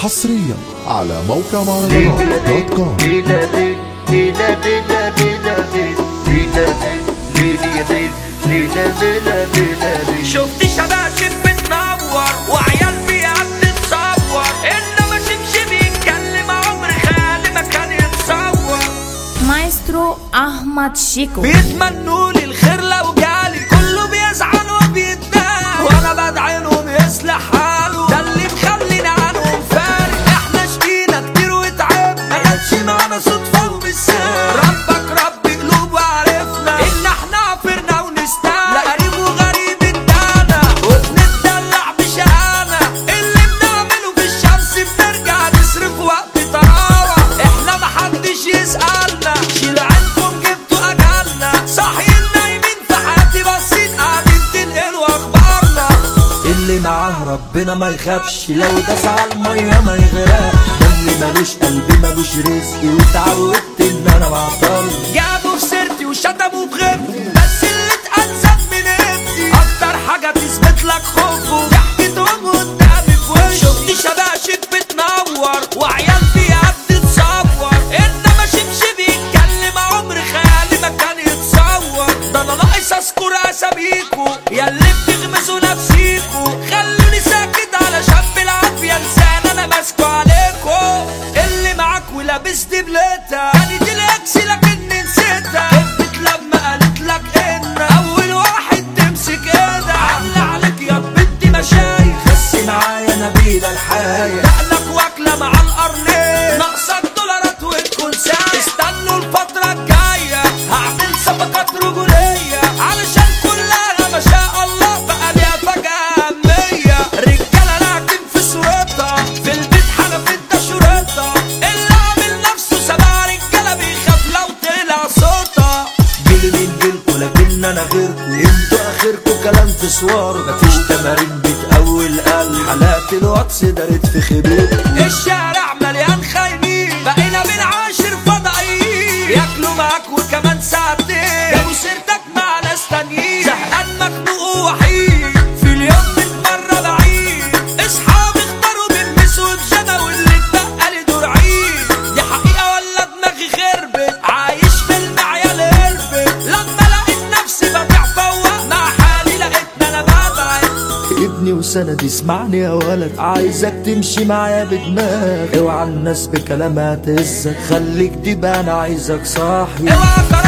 حصريا على موقع مهرجانات دوت كوم. شفت شباشب بتنور وعيال بيقعد تتصور، انما شبشب بيتكلم عمر خيالي ما كان يتصور. مايسترو احمد شيكو بيتمنولي الخير لو جالي، كله بيزعل وبيتنام وانا بدعي لهم يصلح حاله، ده اللي مخلينا عنهم فارق. احنا شقينا كتير وتعبنا، ما جاتش معانا صدفه وبالسهل. ربك رب قلوب وعرفنا ان احنا عفرنا ونستاهل، لا قريب وغريب ادانا وبنتدلع بشقانا. اللي بنعمله في الشمس بنرجع نصرف وقت طراوه، احنا محدش يسألنا شيل عنكم جبتوا اجالنا. صاحيين نايمين في حياتي باصين قاعدين تنقلوا اخبارنا. اللي معاه ربنا ما يخافش، لو داس على الميه ما يغرقش. ده اللي ملوش قلبي ملوش رزقي، واتعودت ان انا معطل. جابوا في سيرتي وشتموا في غيرتي، بس اللي اتأذى من انتي اكتر حاجه تثبت لك خوفه ضحكتهم قدامي في وشي. شفت شباشب بتنور وعيال فيها بتتصور، انما شبشب يتكلم عمر خيالي ما كان يتصور. ده انا ناقص اذكر اساميكو ياللي بتغمزوا نفسيكو، خلوني ساكت علشان بالعافيه لسان انا ماسكه عليكو. اللي معاك ولابس دبلتها كانت الاكس لكني نسيتها، كبت لما قالت لك ان اول واحد تمسك ايدها. عامله عليك يا بنتي مشايخ، بس معايا نبيله الحياه دقلك واكله مع القرنين. ناقصه الدولارات وتكون سايق، استنوا الفتره الجايه هعمل صفقات رجوليه علشان كلها ما شاء الله بقى ليها فجاه اهميه. رجاله لكن في صورتها في البيت حنفت شرطها، اللي عامل نفسه سبع رجاله بيخاف لو طلع صوتها. جيلي من جيلكوا لكن انا غيركوا، انتوا اخركوا كلام في صور. مفيش تمارين بتقوي القلب، حالات الواتس دارت في خيبتكوا. الشارع مليان خاينين بقينا بنعاشر فضائيين، ياكلوا معاك وكمان ساعتين جابوا سيرتك مع ناس تانيين. زهقان مخنوق ووحيد في اليوم بتمرة بعيد، اصحابي اختاروا بيلبسوا بجنة واللي اتبقى لي دور عيد. دي حقيقة ولا دماغي خربت، عايش في المعيال هربت. لما لقيت نفسي ببيع فوق مع حالي لقيتني انا ببعد. ابني وسندي اسمعني يا ولد، عايزك تمشي معايا بدماغ. اوعى الناس بكلامها تهزك، خليك دي بقى انا عايزك صاحبي. اوعى